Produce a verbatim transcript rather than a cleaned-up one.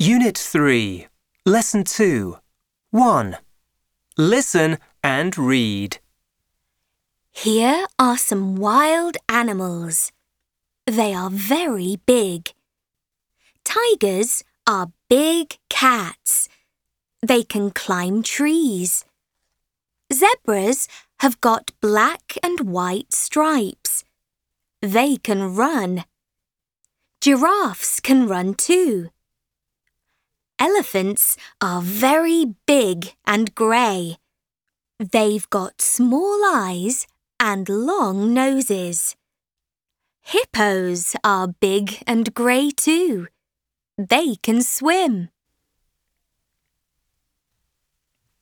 Unit three, Lesson two. one. Listen and read. Here are some wild animals. They are very big. Tigers are big cats. They can climb trees. Zebras have got black and white stripes. They can run. Giraffes can run too. Elephants are very big and grey. They've got small eyes and long noses. Hippos are big and grey too. They can swim.